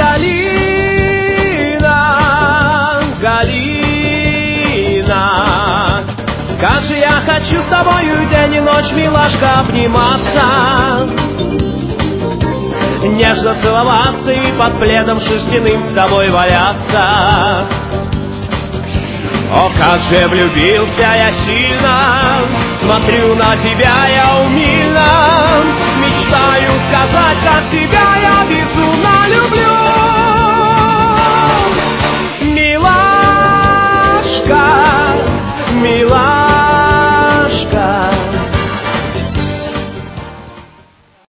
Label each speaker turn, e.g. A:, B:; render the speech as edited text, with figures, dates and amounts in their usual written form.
A: Галина, Галина, как же я хочу с тобою день и ночь, милашка, обниматься, нежно целоваться и под пледом шерстяным с тобой валяться. О, как же влюбился я сильно, смотрю на тебя я умильно, мечтаю сказать, как тебя я безумно люблю.